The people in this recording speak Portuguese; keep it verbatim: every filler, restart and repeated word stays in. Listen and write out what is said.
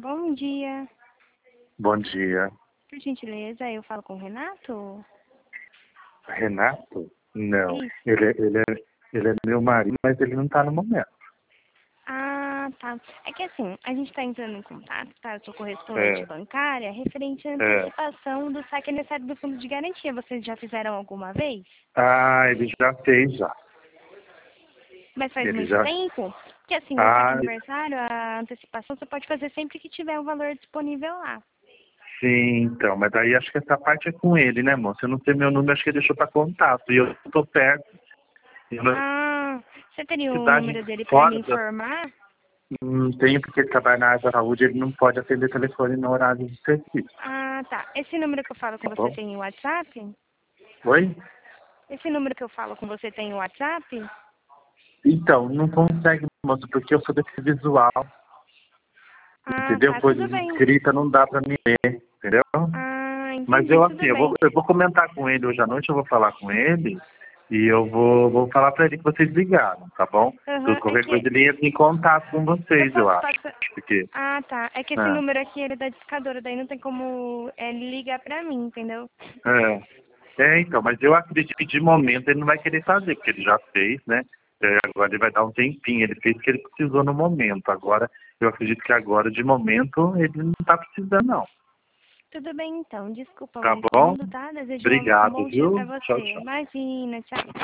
Bom dia. Bom dia. Por gentileza, eu falo com o Renato? Renato? Não. Isso. Ele, é- ele, é, ele é meu marido, mas ele não está no momento. Ah, tá. É que assim, a gente está entrando em contato, tá? Eu sou correspondente É, bancária, referente à é. antecipação do saque necessário do fundo de garantia. Vocês já fizeram alguma vez? Ah, ele já fez já. Mas faz Ele muito já. tempo? Porque assim, o saque Ah, aniversário, a antecipação, você pode fazer sempre que tiver o valor disponível lá. sim, então. Mas daí acho que essa parte é com ele, né, moça? Eu não tenho meu número, acho que ele deixou para contato. E eu estou perto. E na Ah, você teria o cidade número dele para me fora da. informar? Não tenho, porque ele trabalha na área da saúde, ele não pode atender telefone no horário de serviço. Ah, tá. Esse número que eu falo com Tá você bom? tem o WhatsApp? Oi? Esse número que eu falo com você tem o WhatsApp? Então, não consegue, moça, porque eu sou desse visual. Ah, Entendeu? tá, Coisa tudo bem. escrita não dá pra mim ler, entendeu? Ah, Mas entendi, eu assim, tudo eu vou, bem. eu vou comentar com ele hoje à noite, eu vou falar com ele e eu vou, vou falar pra ele que vocês ligaram, tá bom? Aham, é Qualquer que coisa ele entra em contato com eu vocês, eu posso acho. passar... Porque, Ah, tá. É que esse é, número aqui, ele é da discadora, daí não tem como ele ligar pra mim, entendeu? é, é, então, mas eu acredito que de momento ele não vai querer fazer, porque ele já fez, né? É, agora ele vai dar um tempinho, ele fez o que ele precisou no momento. Agora, eu acredito que agora, de momento, ele não tá precisando, não. Tudo bem, então. Desculpa o Tá bom? incômodo, tá? Desejo um um Obrigado, bom dia viu? pra Tchau, você. tchau. Imagina, tchau.